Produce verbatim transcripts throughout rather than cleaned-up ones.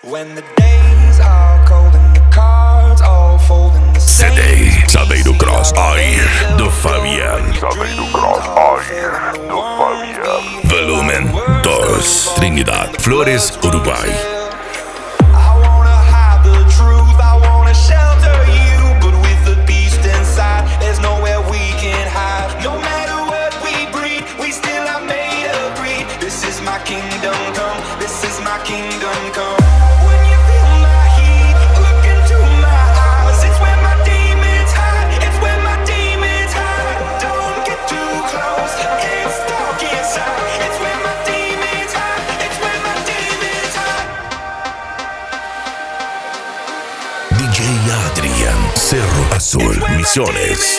C D Saveiro Cross Air do Fabian. Saveiro Cross Air do Fabian. Volumen dois, Trinidad, Flores, Uruguai. D J Adrian, Cerro Azul, Misiones.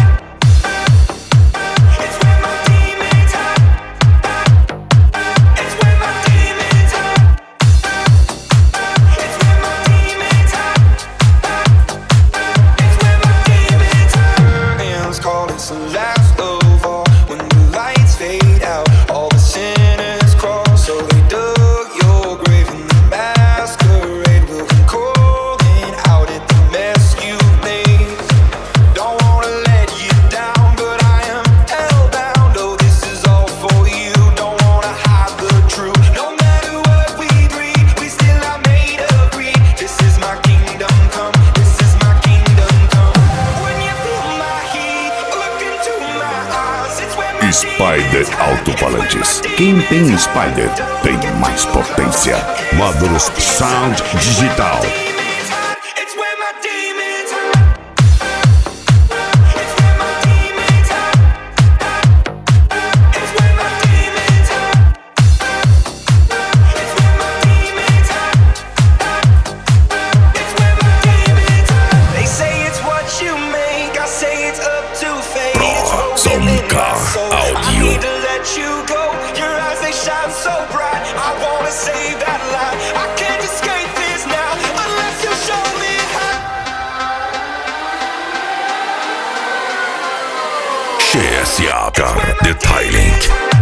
Spider Alto-Falantes. Quem tem Spider tem mais potência. Módulos Sound Digital. Pro Zonka Audio. C S A Car Detailing.